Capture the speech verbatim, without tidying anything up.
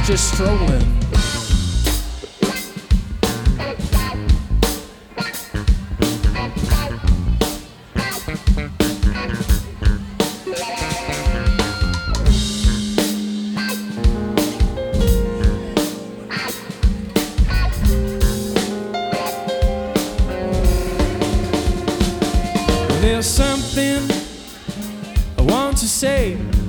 just strolling. There's something I want to say.